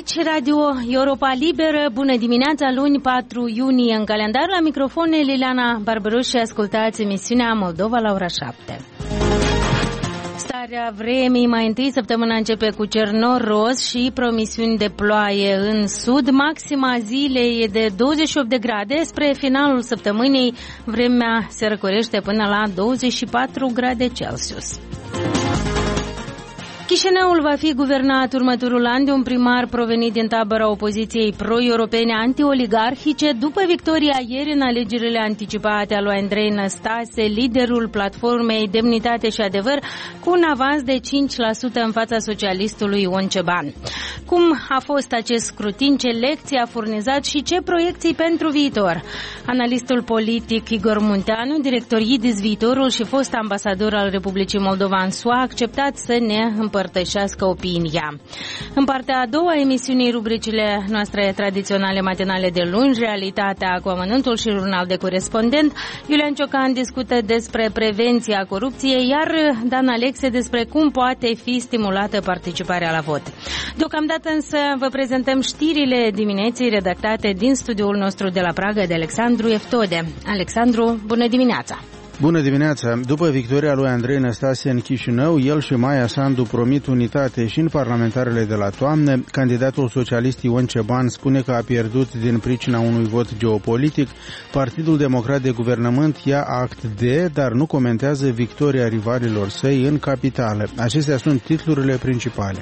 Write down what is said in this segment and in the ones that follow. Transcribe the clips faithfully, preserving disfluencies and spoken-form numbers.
Aici Radio Europa Liberă, bună dimineața, luni patru iunie în calendar, la microfon Liliana Barbaros și ascultați emisiunea Moldova la ora șapte. Starea vremii, mai întâi săptămâna începe cu cer noros și promisiuni de ploaie în sud. Maxima zilei e de douăzeci și opt de grade, spre finalul săptămânii vremea se răcorește până la douăzeci și patru grade Celsius. Chișinăul va fi guvernat următorul an de un primar provenit din tabăra opoziției pro-europene anti-oligarhice după victoria ieri în alegerile anticipate a lui Andrei Năstase, liderul platformei Demnitate și Adevăr, cu un avans de cinci la sută în fața socialistului Ion Ceban. Cum a fost acest scrutin, ce lecții a furnizat și ce proiecții pentru viitor? Analistul politic Igor Munteanu, director I D I S Viitorul și fost ambasador al Republicii Moldova în S U A, a acceptat să ne împărtășească opinia. În partea a doua a emisiunii, rubricile noastre tradiționale matinale de luni, Realitatea cu amănântul și Jurnal de Corespondent. Iulian Ciocan discută despre prevenția corupției, iar Dan Alexe despre cum poate fi stimulată participarea la vot. Deocamdată însă vă prezentăm știrile dimineții redactate din studioul nostru de la Praga de Alexandru Eftode. Alexandru, bună dimineața! Bună dimineața! După victoria lui Andrei Năstase în Chișinău, el și Maia Sandu promit unitate și în parlamentarele de la toamnă. Candidatul socialist Ion Ceban spune că a pierdut din pricina unui vot geopolitic. Partidul Democrat de Guvernământ ia act de, dar nu comentează victoria rivalilor săi în capitală. Acestea sunt titlurile principale.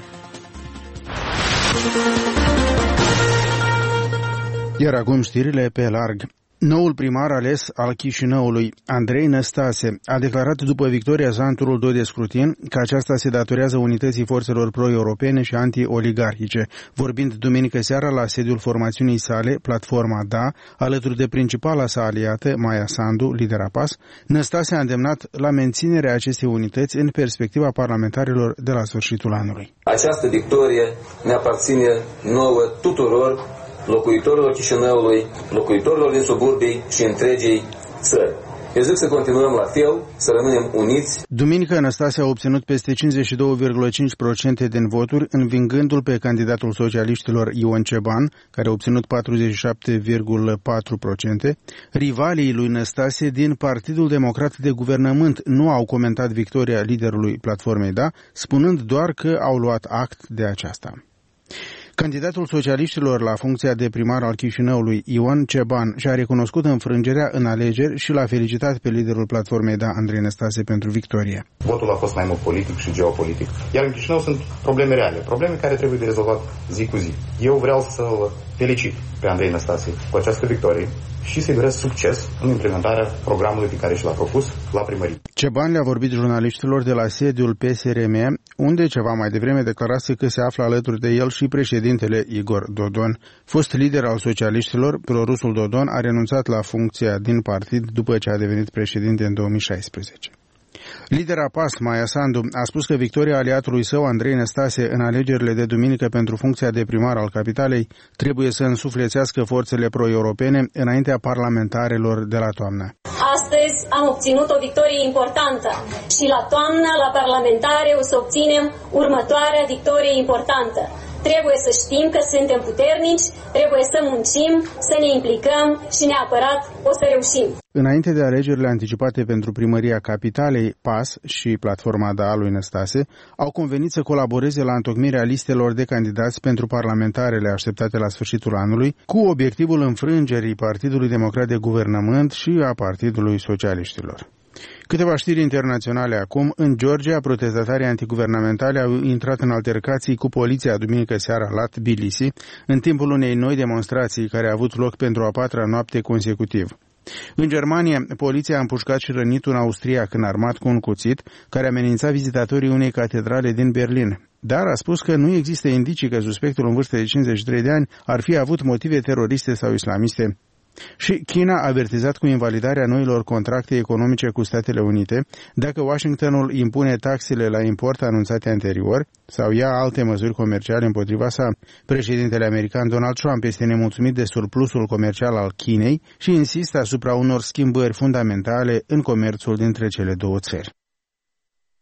Iar acum știrile pe larg. Noul primar ales al Chișinăului, Andrei Năstase, a declarat după victoria sa în doi de scrutin că aceasta se datorează unității forțelor pro-europene și anti-oligarhice. Vorbind duminică seara la sediul formațiunii sale, Platforma D A, alături de principala sa aliată, Maia Sandu, lidera P A S, Năstase a îndemnat la menținerea acestei unități în perspectiva parlamentarilor de la sfârșitul anului. Această victorie ne aparține nouă tuturor, locuitorilor Chișinăului, locuitorilor din suburbii și întregii țări. Eu zic să continuăm la fel, să rămânem uniți. Duminică, Năstase a obținut peste cincizeci și doi virgulă cinci la sută din voturi, învingându-l pe candidatul socialiștilor Ion Ceban, care a obținut patruzeci și șapte virgulă patru la sută. Rivalii lui Năstase din Partidul Democrat de Guvernământ nu au comentat victoria liderului Platformei D A, spunând doar că au luat act de aceasta. Candidatul socialiștilor la funcția de primar al Chișinăului, Ion Ceban, și-a recunoscut înfrângerea în alegeri și l-a felicitat pe liderul Platformei D A, Andrei Năstase, pentru victorie. Votul a fost mai mult politic și geopolitic. Iar în Chișinău sunt probleme reale, probleme care trebuie de rezolvat zi cu zi. Eu vreau să-l felicit pe Andrei Năstase cu această victorie și să-i doresc succes în implementarea programului pe care și l-a propus la primărie. Ceban le-a vorbit jurnaliștilor de la sediul P S R M, unde ceva mai devreme declarase că se află alături de el și președintele Igor Dodon. Fost lider al socialiștilor, prorusul Dodon a renunțat la funcția din partid după ce a devenit președinte în două mii șaisprezece. Lidera P A S, Maia Sandu, a spus că victoria aliatului său, Andrei Năstase, în alegerile de duminică pentru funcția de primar al capitalei, trebuie să însuflețească forțele pro-europene înaintea parlamentarelor de la toamnă. Astăzi am obținut o victorie importantă și la toamnă, la parlamentare, o să obținem următoarea victorie importantă. Trebuie să știm că suntem puternici, trebuie să muncim, să ne implicăm și neapărat o să reușim. Înainte de alegerile anticipate pentru primăria capitalei, P A S și Platforma D A lui Năstase au convenit să colaboreze la întocmirea listelor de candidați pentru parlamentarele așteptate la sfârșitul anului, cu obiectivul înfrângerii Partidului Democrat de Guvernământ și a Partidului Socialiștilor. Câteva știri internaționale acum. În Georgia, protestatarii antiguvernamentali au intrat în altercații cu poliția duminică seara la Tbilisi, în timpul unei noi demonstrații care a avut loc pentru a patra noapte consecutiv. În Germania, poliția a împușcat și rănit un austriac înarmat cu un cuțit, care amenința vizitatorii unei catedrale din Berlin. Dar a spus că nu există indicii că suspectul în vârstă de cincizeci și trei de ani ar fi avut motive teroriste sau islamiste. Și China a avertizat cu invalidarea noilor contracte economice cu Statele Unite dacă Washingtonul impune taxele la import anunțate anterior sau ia alte măsuri comerciale împotriva sa. Președintele american Donald Trump este nemulțumit de surplusul comercial al Chinei și insistă asupra unor schimbări fundamentale în comerțul dintre cele două țări.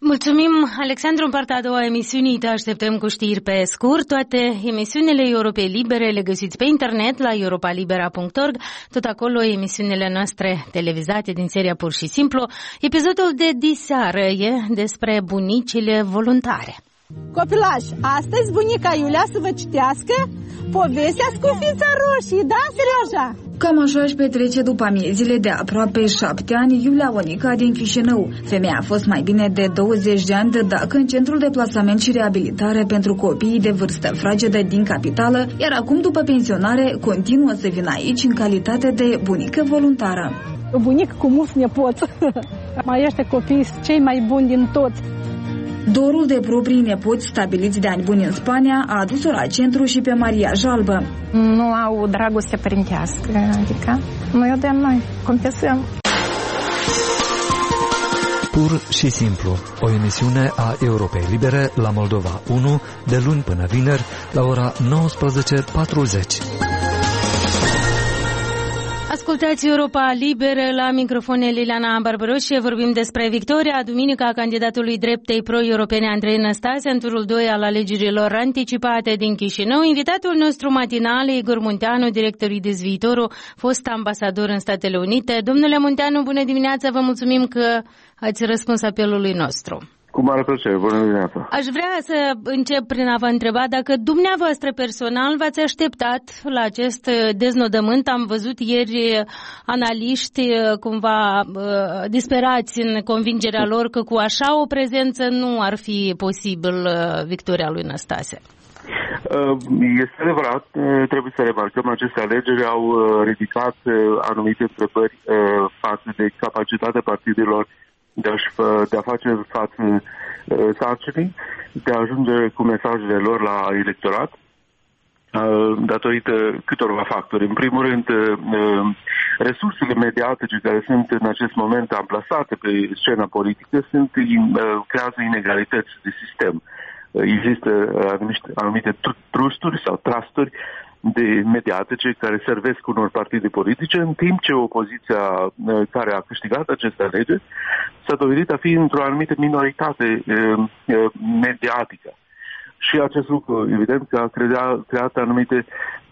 Mulțumim, Alexandru. În partea a doua a emisiunii te așteptăm cu știri pe scurt. Toate emisiunile Europei Libere le găsiți pe internet la europa libera punct org. Tot acolo emisiunile noastre televizate din seria Pur și Simplu. Episodul de diseară e despre bunicile voluntare. Copilași, astăzi bunica Iulia să vă citească povestea Scufița Roșii, da, Serioja? Cam așa își petrece după amiezile de aproape șapte ani Iulia Onica din Chișinău. Femeia a fost mai bine de douăzeci de ani de dacă în Centrul de Plasament și Reabilitare pentru Copiii de Vârstă Fragedă din capitală, iar acum, după pensionare, continuă să vină aici în calitate de bunică voluntară. O bunică cu mulți nepoți. Mai ăștia copii sunt cei mai buni din toți. Dorul de proprii nepoți stabiliți de ani buni în Spania a adus-o la centru și pe Maria Jalbă. Nu au dragoste părintească, adică noi o dăm noi, compensăm. Pur și simplu, o emisiune a Europei Libere la Moldova unu, de luni până vineri, la ora nouăsprezece patruzeci. Ascultați Europa Liberă, la microfon Liliana Barbaroșie. Vorbim despre victoria duminică a candidatului dreptei pro-europene Andrei Năstase în turul doi al alegerilor anticipate din Chișinău. Invitatul nostru matinal e Igor Munteanu, directorul Dezviitorul, fost ambasador în Statele Unite. Domnule Munteanu, bună dimineața, vă mulțumim că ați răspuns apelului nostru. Cu mare plăcere, bună dimineața. Aș vrea să încep prin a vă întreba dacă dumneavoastră personal v-ați așteptat la acest deznodământ. Am văzut ieri analiști cumva disperați în convingerea lor că cu așa o prezență nu ar fi posibil victoria lui Năstase. Este adevărat, trebuie să remarcăm, aceste alegeri au ridicat anumite întrebări față de capacitatea partidelor de a, de a face față uh, sarcinii, de a ajunge cu mesajele lor la electorat, uh, datorită câtorva factori. În primul rând, uh, resursele mediatice care sunt în acest moment amplasate pe scena politică sunt, uh, creează inegalități de sistem. Uh, există uh, anumite, anumite trusturi sau trusturi de mediatice care servesc unor partide politice, în timp ce opoziția care a câștigat aceste alegeri s-a dovedit a fi într-o anumită minoritate mediatică. Și acest lucru, evident, că a creat, creat anumite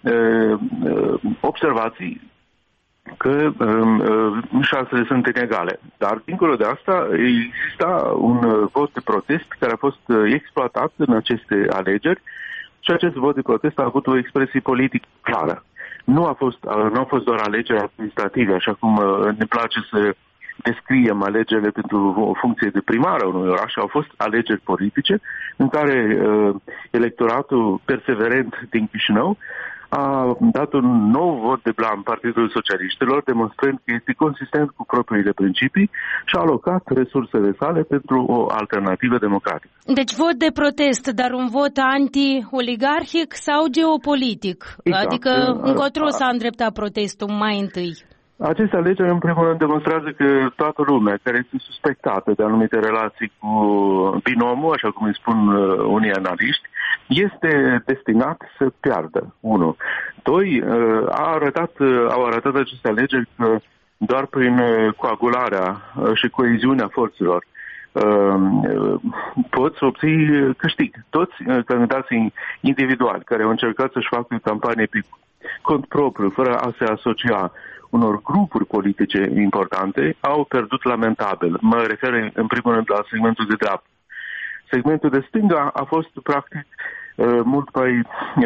observații că șansele sunt inegale. Dar, dincolo de asta, exista un vot de protest care a fost exploatat în aceste alegeri. Și acest vot de protest a avut o expresie politică clară. Nu a fost, nu a fost doar alegeri administrative, așa cum ne place să descriem alegerile pentru o funcție de primar a unui oraș. Au fost alegeri politice în care uh, electoratul perseverent din Chișinău a dat un nou vot de blam Partidului Socialiștilor, demonstrând că este consistent cu propriile principii și a alocat resursele sale pentru o alternativă democratică. Deci vot de protest, dar un vot anti-oligarhic sau geopolitic? Exact. Adică încotro s-a îndreptat protestul mai întâi? Aceste alegeri, în primul rând, demonstrează că toată lumea care este suspectată de anumite relații cu binomul, așa cum îi spun unii analiști, este destinat să piardă. Unu. Doi, a arătat, au arătat aceste alegeri că doar prin coagularea și coeziunea forțelor poți obții câștig. Toți candidații individuali care au încercat să-și facă campanie pe cont propriu, fără a se asocia unor grupuri politice importante, au pierdut lamentabil. Mă refer în primul rând la segmentul de dreapta. Segmentul de stânga a fost practic mult mai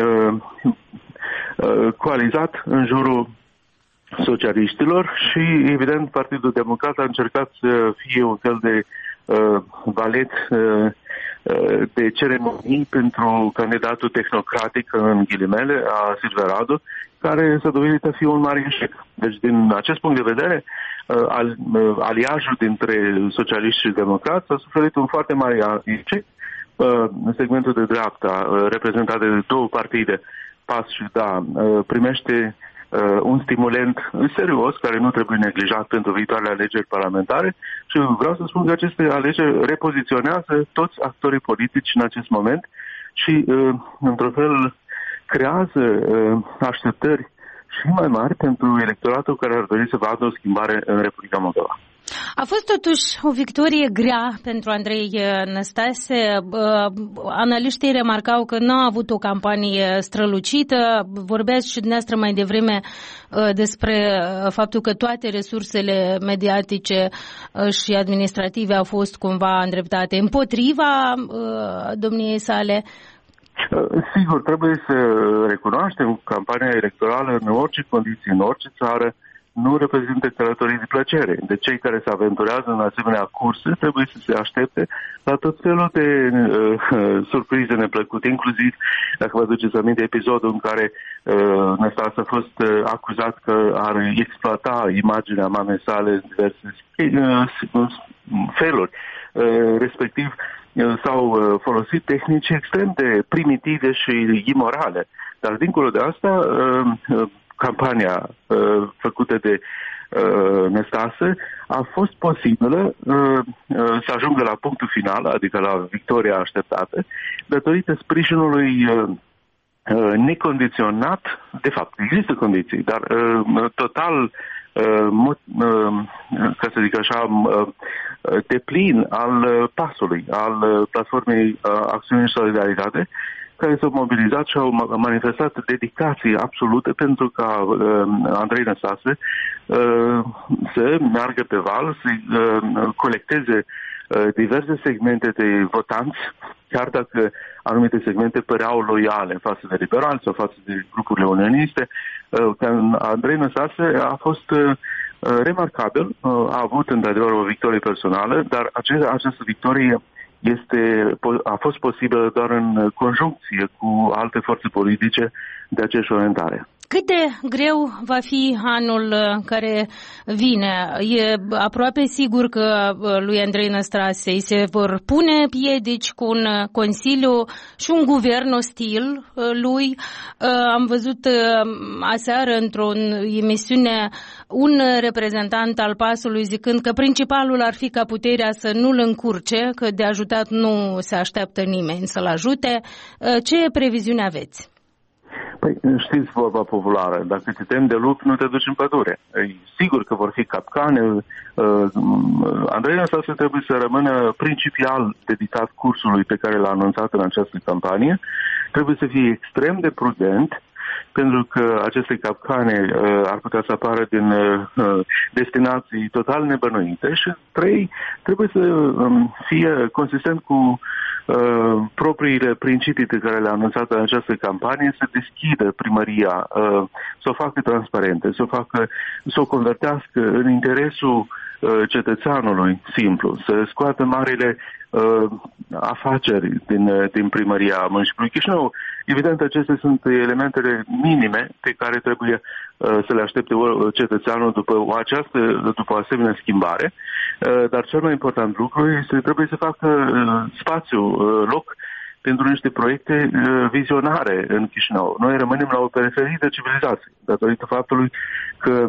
coalizat în jurul socialiștilor și, evident, Partidul Democrat a încercat să fie un fel de valet de ceremonii pentru candidatul tehnocratic, în ghilimele, a Silverado, care s-a dovedit a fi un mare eșec. Deci, din acest punct de vedere, aliajul dintre socialiști și democrați a suferit un foarte mare eșec. Segmentul de dreapta, reprezentat de două partide, P A S și D A, primește un stimulent serios care nu trebuie neglijat pentru viitoarele alegeri parlamentare și vreau să spun că aceste alegeri repoziționează toți actorii politici în acest moment și, într-un fel, creează așteptări și mai mari pentru electoratul care ar dori să vadă o schimbare în Republica Moldova. A fost totuși o victorie grea pentru Andrei Năstase. Analiștii remarcau că nu a avut o campanie strălucită. Vorbeați și dumneavoastră mai devreme despre faptul că toate resursele mediatice și administrative au fost cumva îndreptate împotriva domniei sale. Sigur, trebuie să recunoaștem că campania electorală în orice condiții, în orice țară, nu reprezintă călătorii de plăcere. De cei care se aventurează în asemenea curse trebuie să se aștepte la tot felul de uh, surprize neplăcute, inclusiv, dacă vă duceți aminte, episodul în care uh, Năstase a fost uh, acuzat că ar exploata imaginea mamei sale în diverse uh, feluri. Uh, respectiv, uh, s-au uh, folosit tehnici extrem de primitive și imorale. Dar, dincolo de asta, uh, uh, campania uh, făcută de uh, Năstase a fost posibilă uh, uh, să ajungă la punctul final, adică la victoria așteptată, datorită sprijinului uh, uh, necondiționat, de fapt, există condiții, dar uh, total, uh, uh, ca să zic așa, uh, deplin al uh, pasului, al uh, platformei uh, Acțiune și Solidaritate, care s-au mobilizat și au manifestat dedicație absolută pentru ca uh, Andrei Năstase uh, să meargă pe val, să uh, colecteze uh, diverse segmente de votanți, chiar dacă anumite segmente păreau loiale față de liberali sau față de grupurile unioniste. Uh, Andrei Năstase a fost uh, remarcabil, uh, a avut într-adevăr o victorie personală, dar ace- această victorie Este, a fost posibilă doar în conjuncție cu alte forțe politice de aceeași orientare. Cât de greu va fi anul care vine? E aproape sigur că lui Andrei Năstase îi se vor pune piedici cu un consiliu și un guvern ostil lui. Am văzut aseară într-o emisiune un reprezentant al PAS-ului zicând că principalul ar fi ca puterea să nu-l încurce, că de ajutat nu se așteaptă nimeni să-l ajute. Ce previziune aveți? Păi, știți vorba populară, dacă te temi de lup, nu te duci în pădure. Sigur că vor fi capcane. Andrei Năstase trebuie să rămână principial dedicat cursului pe care l-a anunțat în această campanie. Trebuie să fie extrem de prudent, pentru că aceste capcane uh, ar putea să apară din uh, destinații total nebănuite și, trei, trebuie să um, fie consistent cu uh, propriile principii pe care le-a anunțat în această campanie, să deschidă primăria, uh, să o facă transparentă, să o facă, să o convertească în interesul uh, cetățeanului simplu, să scoată marile uh, afaceri din, uh, din primăria municipiului Chișinău. Evident, acestea sunt elementele minime pe care trebuie uh, să le aștepte cetățeanul după o, această, după o asemenea schimbare. Uh, dar cel mai important lucru este că trebuie să facă uh, spațiu, uh, loc pentru niște proiecte uh, vizionare în Chișinău. Noi rămânem la o periferie de civilizație, datorită faptului că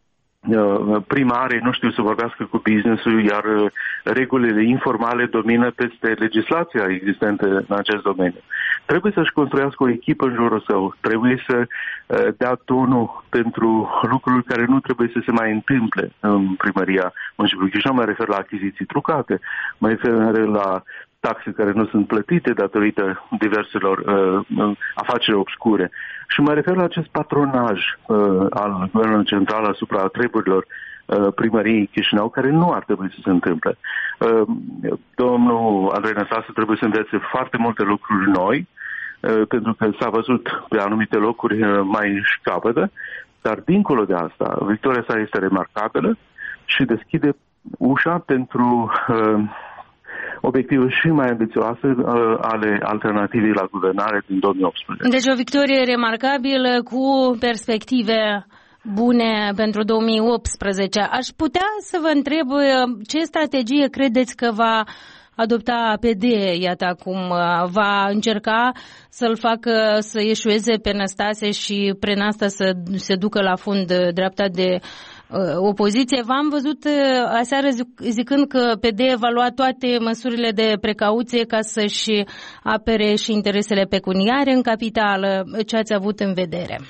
primarii nu știu să vorbească cu business-ul, iar regulile informale domină peste legislația existentă în acest domeniu. Trebuie să-și construiască o echipă în jurul său, trebuie să dea tonul pentru lucruri care nu trebuie să se mai întâmple în primăria municipiului Chișinău. Mă refer la achiziții trucate, mă refer la taxe care nu sunt plătite datorită diverselor uh, afaceri obscure. Și mă refer la acest patronaj uh, al Guvernului Central asupra treburilor uh, primăriei Chișinău, care nu ar trebui să se întâmple. Uh, domnul Andrei Năstase trebuie să învețe foarte multe lucruri noi, uh, pentru că s-a văzut pe anumite locuri uh, mai șcapădă, dar dincolo de asta, victoria sa este remarcabilă și deschide ușa pentru uh, obiective și mai ambițioase uh, ale alternativei la guvernare din două mii optsprezece. Deci o victorie remarcabilă cu perspective bune pentru două mii optsprezece. Aș putea să vă întreb ce strategie credeți că va adopta P D, iată acum, va încerca să-l facă să eșueze pe Năstase și prin asta să se ducă la fund dreapta de opoziție. V-am văzut aseară zicând că P D va lua toate măsurile de precauție ca să-și apere și interesele pecuniare în capitală. Ce ați avut în vedere?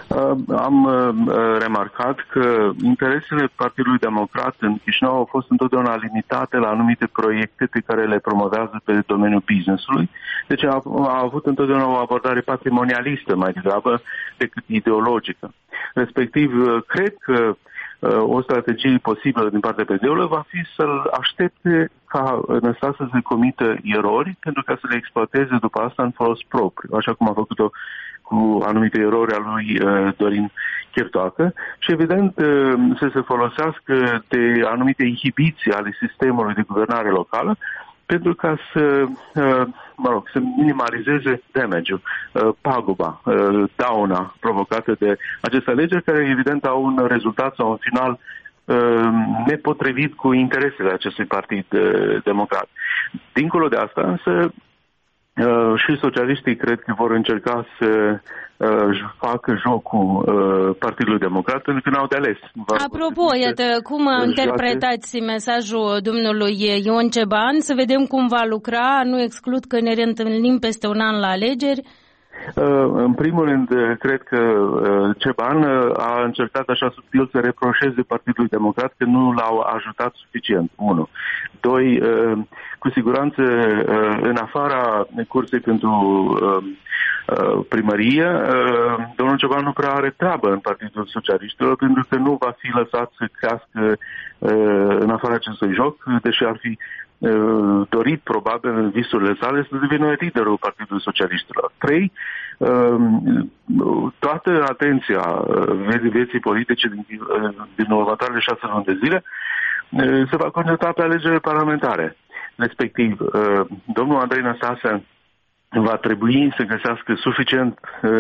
Am remarcat că interesele Partidului Democrat în Chișinău au fost întotdeauna limitate la anumite proiecte pe care le promovează pe domeniul business-ului. Deci a, a avut întotdeauna o abordare patrimonialistă mai degrabă decât ideologică. Respectiv, cred că o strategie posibilă din partea P D-ului va fi să-l aștepte ca Năstase să se comită erori pentru ca să le exploateze după asta în folos propriu, așa cum a făcut-o cu anumite erori a lui uh, Dorin Chirtoacă și evident uh, să se folosească de anumite inhibiții ale sistemului de guvernare locală pentru ca să, uh, mă rog, să minimalizeze damage-ul, uh, paguba, uh, dauna provocată de aceste alegeri care evident au un rezultat sau un final uh, nepotrivit cu interesele acestui partid uh, democrat. Dincolo de asta însă Uh, și socialiștii cred că vor încerca să uh, facă jocul uh, Partidului Democrat pentru că n-au de ales. Apropo, iată, cum interpretați mesajul domnului Ion Ceban? Să vedem cum va lucra. Nu exclud că ne reîntâlnim peste un an la alegeri. Uh, în primul rând, cred că uh, Ceban uh, a încercat așa subtil să reproșeze Partidului Democrat că nu l-au ajutat suficient. Unu. Doi, uh, cu siguranță, uh, în afara cursei pentru uh, uh, primărie, uh, domnul Ceban nu prea are treabă în Partidul Socialiștilor pentru că nu va fi lăsat să crească uh, în afara acestui joc, deși ar fi dorit probabil în visurile sale să devină liderul Partidului Socialiștilor. Trei, toată atenția vieții politice din, din următoarele șase luni de zile se va concentra pe alegerile parlamentare. Respectiv, domnul Andrei Năstase va trebui să găsească suficient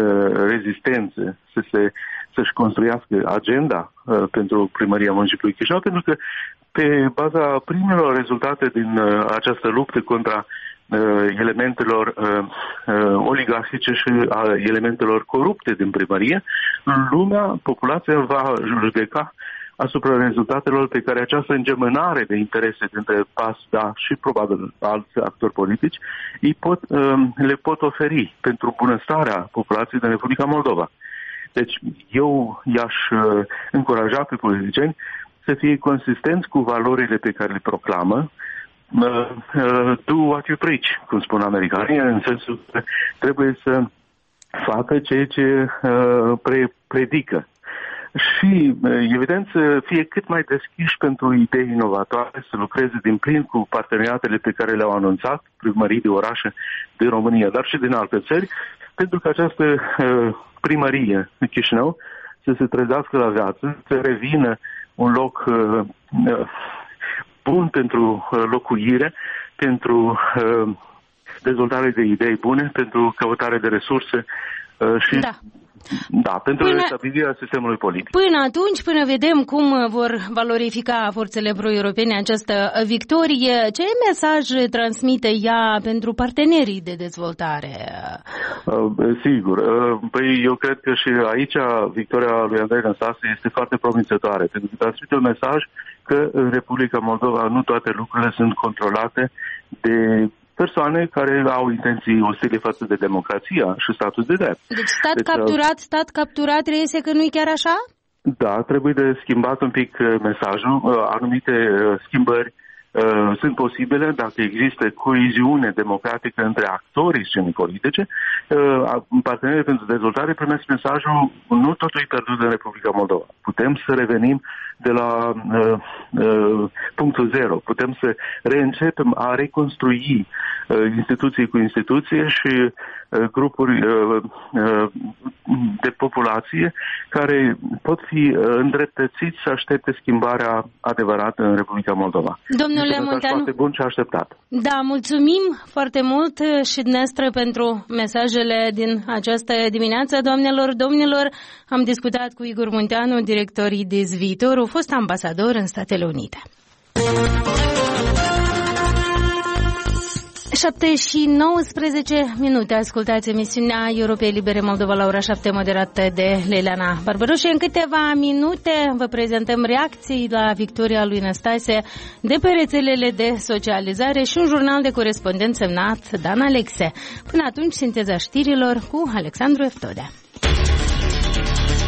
rezistență să se, să-și construiască agenda pentru primăria municipiului Chișinău, pentru că pe baza primelor rezultate din uh, această luptă contra uh, elementelor uh, uh, oligarhice și a elementelor corupte din primărie, lumea, populația va judeca asupra rezultatelor pe care această îngemânare de interese dintre P A S, D A și probabil alți actori politici îi pot, uh, le pot oferi pentru bunăstarea populației din Republica Moldova. Deci eu i-aș uh, încuraja pe politicieni să fie consistenți cu valorile pe care le proclamă, uh, uh, do what you preach, cum spun americanii, în sensul că trebuie să facă ceea ce uh, pre- predică. Și, uh, evident, să fie cât mai deschiși pentru idei inovatoare, să lucreze din plin cu parteneriatele pe care le-au anunțat, primării de orașe din România, dar și din alte țări, pentru că această uh, primărie în Chișinău să se trezească la viață, să revină un loc uh, uh, bun pentru uh, locuire, pentru uh, dezvoltare de idei bune, pentru căutare de resurse uh, și da. Da, pentru până, stabilirea sistemului politic. Până atunci, până vedem cum vor valorifica forțele pro-europene această victorie, ce mesaj transmite ea pentru partenerii de dezvoltare? Uh, sigur. Uh, păi eu cred că și aici victoria lui Andrei Năstase este foarte promițătoare, pentru că transmite un mesaj că în Republica Moldova nu toate lucrurile sunt controlate de persoane care au intenții ostile față de democrația și statul de drept. Deci stat deci, capturat, stat capturat, reiese că nu-i chiar așa? Da, trebuie de schimbat un pic mesajul. Anumite schimbări uh, sunt posibile dacă există coeziune democratică între actorii scenii politice. Uh, partenerii pentru dezvoltare primesc mesajul nu totul e pierdut în Republica Moldova. Putem să revenim de la uh, uh, punctul zero. Putem să reîncepem a reconstrui uh, instituție cu instituție și uh, grupuri uh, uh, de populație care pot fi uh, îndreptățiți să aștepte schimbarea adevărată în Republica Moldova. Domnule Munteanu, foarte bun și așteptat. Da, mulțumim foarte mult și dumneavoastră pentru mesajele din această dimineață. Doamnelor, domnilor, am discutat cu Igor Munteanu, director I D E S Viitorul, fost ambasador în Statele Unite. șapte și nouăsprezece minute. Ascultați emisiunea Europei Libere Moldova la ora șapte, moderată de Leiliana Barbaroș. În câteva minute vă prezentăm reacții la victoria lui Năstase de pe rețelele de socializare și un jurnal de corespondent semnat Dan Alexe. Până atunci, sinteza știrilor cu Alexandru Eftodea.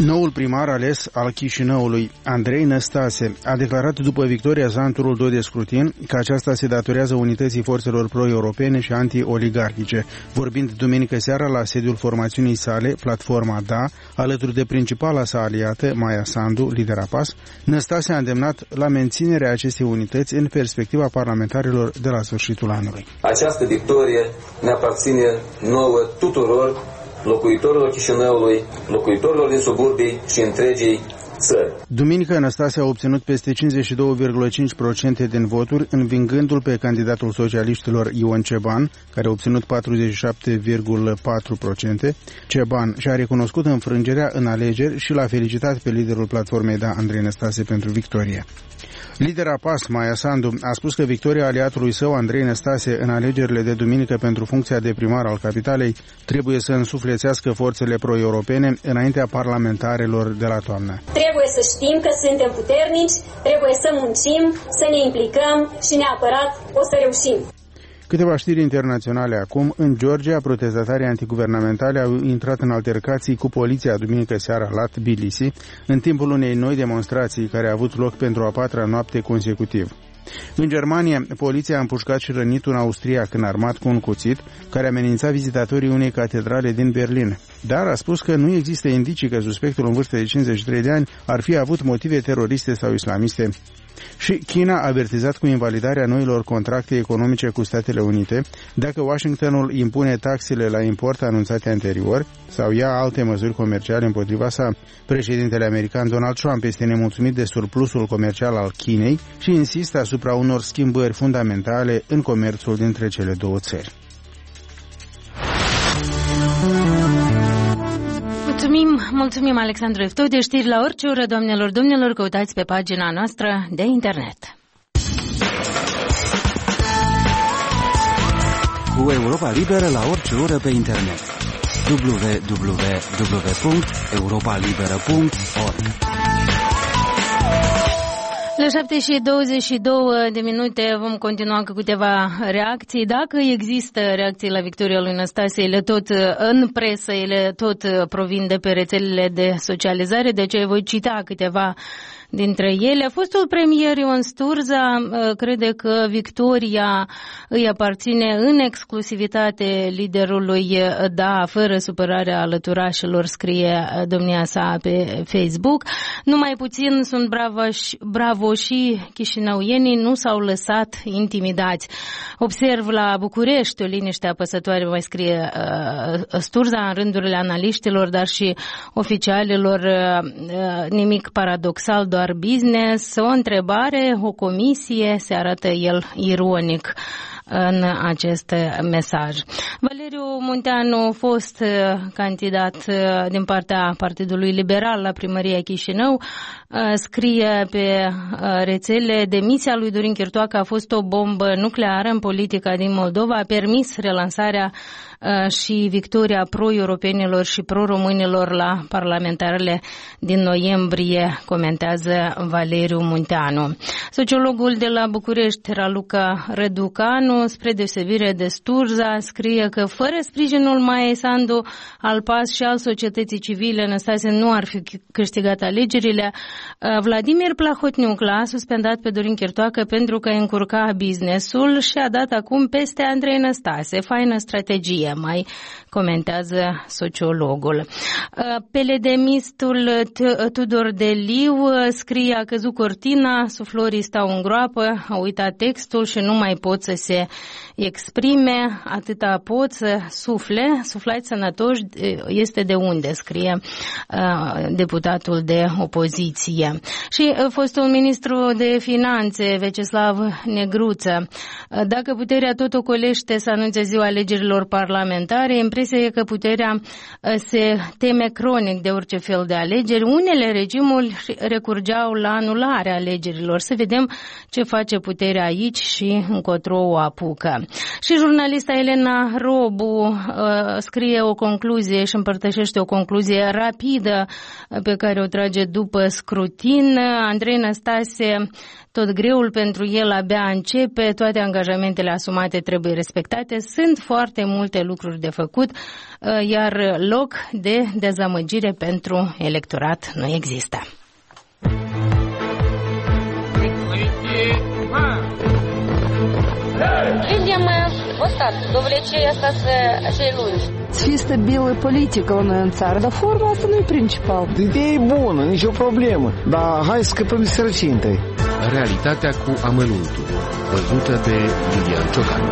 Noul primar ales al Chișinăului, Andrei Năstase, a declarat după victoria sa în turul doi de scrutin că aceasta se datorează unității forțelor pro-europene și anti-oligarhice, vorbind duminică seara la sediul formațiunii sale, Platforma D A, alături de principala sa aliată, Maia Sandu, lidera P A S. Năstase a îndemnat la menținerea acestei unități în perspectiva parlamentarilor de la sfârșitul anului. Această victorie ne aparține nouă tuturor, locuitorilor Chișinăului, locuitorilor din suburbii și întregii țări. Duminică, Năstase a obținut peste cincizeci și doi virgulă cinci la sută din voturi, învingându-l pe candidatul socialiștilor Ion Ceban, care a obținut patruzeci și șapte virgulă patru la sută. Ceban și-a recunoscut înfrângerea în alegeri și l-a felicitat pe liderul platformei D A, Andrei Năstase, pentru victorie. Lidera P A S, Maia Sandu, a spus că victoria aliatului său, Andrei Năstase, în alegerile de duminică pentru funcția de primar al capitalei, trebuie să însuflețească forțele pro-europene înaintea parlamentarelor de la toamnă. Trebuie să știm că suntem puternici, trebuie să muncim, să ne implicăm și neapărat o să reușim. Câteva știri internaționale acum. În Georgia, protestatarii antiguvernamentale au intrat în altercații cu poliția duminică seara la Tbilisi, în timpul unei noi demonstrații care a avut loc pentru a patra noapte consecutiv. În Germania, poliția a împușcat și rănit un austriac înarmat cu un cuțit, care amenința vizitatorii unei catedrale din Berlin. Dar a spus că nu există indicii că suspectul în vârstă de cincizeci și trei de ani ar fi avut motive teroriste sau islamiste. Și China a avertizat cu invalidarea noilor contracte economice cu Statele Unite dacă Washingtonul impune taxele la import anunțate anterior sau ia alte măsuri comerciale împotriva sa. Președintele american Donald Trump este nemulțumit de surplusul comercial al Chinei și insistă asupra unor schimbări fundamentale în comerțul dintre cele două țări. Mulțumim, mulțumim Alexandru Eftou. De știri la orice oră, doamnelor, domnilor, căutați pe pagina noastră de internet. Cu Europa Liberă la orice oră pe internet. w w w punct europa liberă punct org. La șapte și douăzeci și două de minute vom continua cu câteva reacții. Dacă există reacții la victoria lui Năstase, ele tot în presă, ele tot provin de pe rețelele de socializare, de aceea voi cita câteva dintre ele. Fostul premier Ion Sturza crede că victoria îi aparține în exclusivitate liderului D A, fără supărarea alăturașilor, scrie domnia sa pe Facebook. Numai puțin sunt bravoși, bravoși chișinăuienii, nu s-au lăsat intimidați. Observ la București o liniște apăsătoare, mai scrie uh, Sturza, în rândurile analiștilor, dar și oficialilor, uh, nimic paradoxal, doar business, o întrebare, o comisie, se arată el ironic în acest mesaj. Valeriu Munteanu, fost candidat din partea Partidului Liberal la primăria Chișinău, scrie pe rețele: demisia lui Dorin Chirtoacă a fost o bombă nucleară în politica din Moldova, a permis relansarea și victoria pro-europenilor și pro-românilor la parlamentarele din noiembrie, comentează Valeriu Munteanu. Sociologul de la București, Raluca Răducanu, spre deosebire de Sturza, scrie că fără sprijinul Maiei Sandu, al P A S și al societății civile, Năstase nu ar fi câștigat alegerile. Vladimir Plahotniuc l-a suspendat pe Dorin Chirtoacă pentru că încurca business-ul și a dat acum peste Andrei Năstase. Faină strategie, mai comentează sociologul. Peledemistul Tudor Deliu scrie: a căzut cortina, suflorii stau în groapă, a uitat textul și nu mai pot să se exprime, atâta pot să sufle, suflați sănătoși, este de unde, scrie uh, deputatul de opoziție. Și uh, fostul ministru de finanțe, Veceslav Negruță: uh, dacă puterea tot ocolește să anunțe ziua alegerilor parlamentare, impresia e că puterea uh, se teme cronic de orice fel de alegeri. Unele regimuri recurgeau la anularea alegerilor. Să vedem ce face puterea aici și încotro o apucă. Și jurnalista Elena Robu uh, scrie o concluzie și împărtășește o concluzie rapidă pe care o trage după scrutin. Andrei Năstase, tot greul pentru el abia începe, toate angajamentele asumate trebuie respectate, sunt foarte multe lucruri de făcut, iar loc de dezamăgire pentru electorat nu există. Видим вот довлечение остаться lungi. Să fie stabilă politică la noi în țară, dar forma asta nu e principal. Ideea e bună, nicio problemă, dar hai să scăpăm de sărăcie întâi. Realitatea cu amănuntul, văzută de Iulian Ciocan.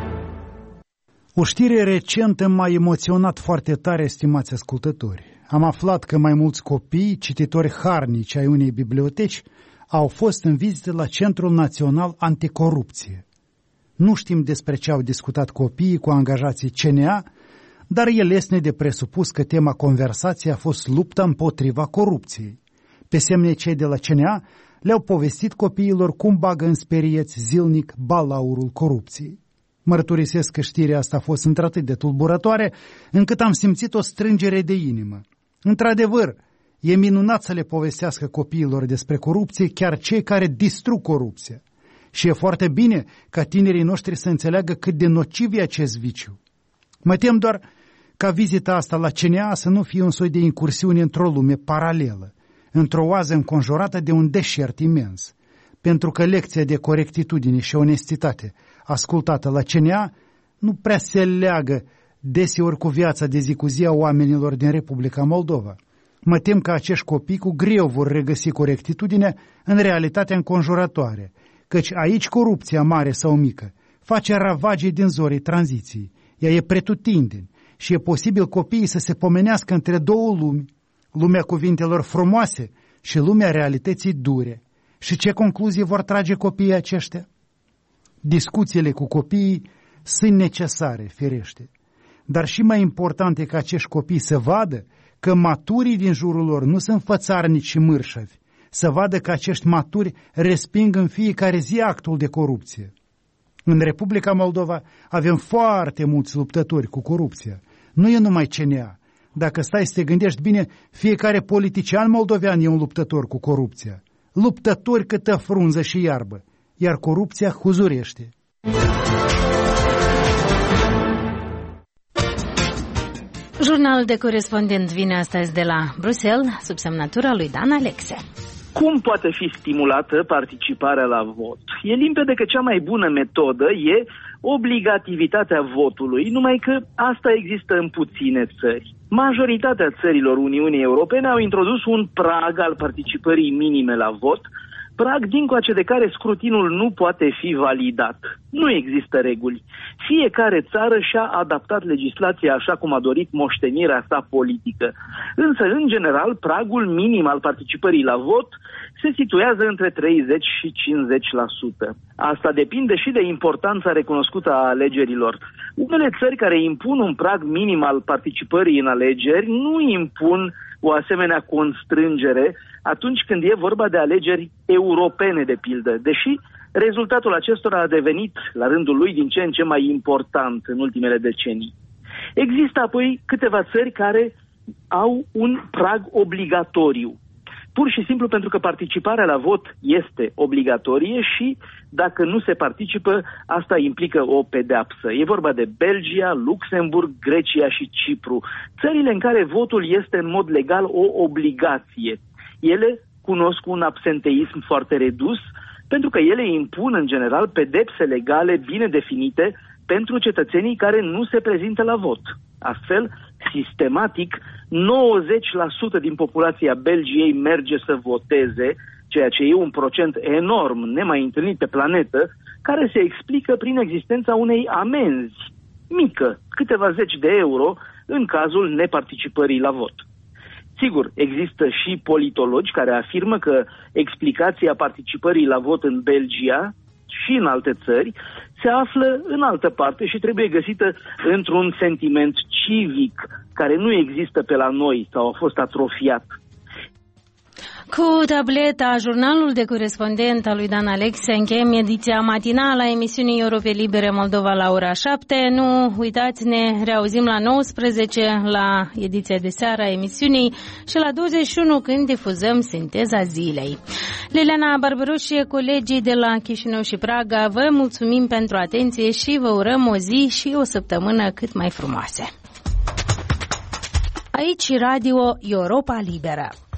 O știre recentă m-a emoționat foarte tare, estimați ascultători. Am aflat că mai mulți copii, cititori harnici ai unei biblioteci, au fost în vizită la Centrul Național Anticorupție. Nu știm despre ce au discutat copiii cu angajații C N A, dar el este de presupus că tema conversației a fost lupta împotriva corupției. Pe semne, cei de la C N A le-au povestit copiilor cum bagă în sperieți zilnic balaurul corupției. Mărturisesc că știrea asta a fost într-atât de tulburătoare, încât am simțit o strângere de inimă. Într-adevăr, e minunat să le povestească copiilor despre corupție, chiar cei care distrug corupția. Și e foarte bine ca tinerii noștri să înțeleagă cât de nociv e acest viciu. Mă tem doar ca vizita asta la C N A să nu fie un soi de incursiune într-o lume paralelă, într-o oază înconjurată de un deșert imens, pentru că lecția de corectitudine și onestitate ascultată la C N A nu prea se leagă deseori cu viața de zi cu zi a oamenilor din Republica Moldova. Mă tem că acești copii cu greu vor regăsi corectitudinea în realitatea înconjurătoare, căci aici corupția mare sau mică face ravagii din zorii tranziției. Ea e pretutindeni și e posibil copiii să se pomenească între două lumi, lumea cuvintelor frumoase și lumea realității dure. Și ce concluzii vor trage copiii aceștia? Discuțiile cu copiii sunt necesare, firește, dar și mai important e ca acești copii să vadă că maturii din jurul lor nu sunt fățarnici și mârșăvi, să vadă că acești maturi resping în fiecare zi actul de corupție. În Republica Moldova avem foarte mulți luptători cu corupția. Nu e numai C N A. Dacă stai să te gândești bine, fiecare politician moldovean e un luptător cu corupția. Luptători câtă frunză și iarbă, iar corupția huzurește. Jurnalul de corespondent vine astăzi de la Bruxelles, sub semnătura lui Dan Alexe. Cum poate fi stimulată participarea la vot? E limpede că cea mai bună metodă e obligativitatea votului, numai că asta există în puține țări. Majoritatea țărilor Uniunii Europene au introdus un prag al participării minime la vot, prag dincoace de care scrutinul nu poate fi validat. Nu există reguli. Fiecare țară și-a adaptat legislația așa cum a dorit moștenirea sa politică. Însă, în general, pragul minim al participării la vot se situează între treizeci și cincizeci la sută. Asta depinde și de importanța recunoscută a alegerilor. Unele țări care impun un prag minim al participării în alegeri nu impun o asemenea constrângere atunci când e vorba de alegeri europene, de pildă, deși rezultatul acestora a devenit, la rândul lui, din ce în ce mai important în ultimele decenii. Există apoi câteva țări care au un prag obligatoriu, pur și simplu pentru că participarea la vot este obligatorie și, dacă nu se participă, asta implică o pedeapsă. E vorba de Belgia, Luxemburg, Grecia și Cipru, țările în care votul este în mod legal o obligație. Ele cunosc un absenteism foarte redus, pentru că ele impun, în general, pedepse legale bine definite pentru cetățenii care nu se prezintă la vot. Astfel, sistematic, nouăzeci la sută din populația Belgiei merge să voteze, ceea ce e un procent enorm, nemai întâlnit pe planetă, care se explică prin existența unei amenzi mică, câteva zeci de euro, în cazul neparticipării la vot. Sigur, există și politologi care afirmă că explicația participării la vot în Belgia și în alte țări se află în altă parte și trebuie găsită într-un sentiment civic care nu există pe la noi sau a fost atrofiat. Cu tableta, jurnalul de corespondent al lui Dan Alexe, încheiem ediția matinală a emisiunii Europe Libere Moldova la ora șapte. Nu uitați, ne reauzim la nouăsprezece la ediția de seară a emisiunii și la douăzeci și unu când difuzăm Sinteza Zilei. Liliana Barbaros și colegii de la Chișinău și Praga, vă mulțumim pentru atenție și vă urăm o zi și o săptămână cât mai frumoase. Aici Radio Europa Liberă.